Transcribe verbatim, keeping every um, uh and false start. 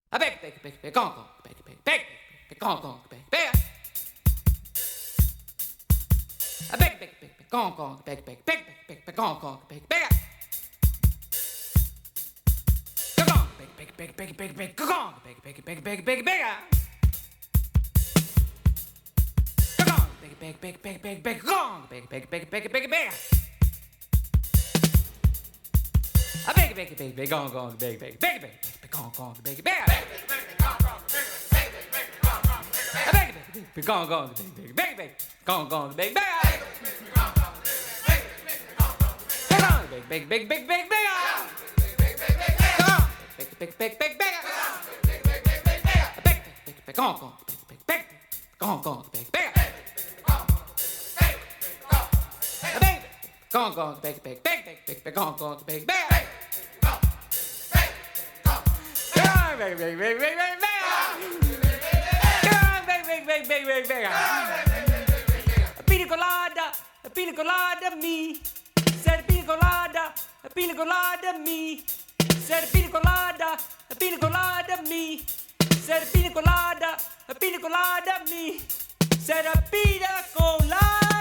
A big, big, big, big, gong, gong, big, big, big, big, gong, gong, big, big. A big, big, big, big, gong, gong, big, big, big, big, big, gong, gong, big, big. Gong, big, big, big, big, big, big, gong, big, big, big, big, big, big. Gong, big, big, big, big, big, big, gong, big, big, big, big, big, big. A big, big, big, big, gong, gong, big, big, big, big, big, gong, gong, big, big. A big, big, big, gong, gong, big, big, big, big, gong, gong, big, big. Big, big, big, big, big, big. Big, big, big, big, big. A big, big, big, gong, gong, big, big, big, gong, gong, big, big. A big, gong, gong, big, big, big, big, big, big, gong, gong, big, big. Big, big, big, big, big, big. Big, big, big, big, big, big. A pina colada, a pina colada me. Said a pina colada, a pina colada me. Said a pina colada, a pina colada me. Said a pina colada, a pina colada me. Said a pina colada.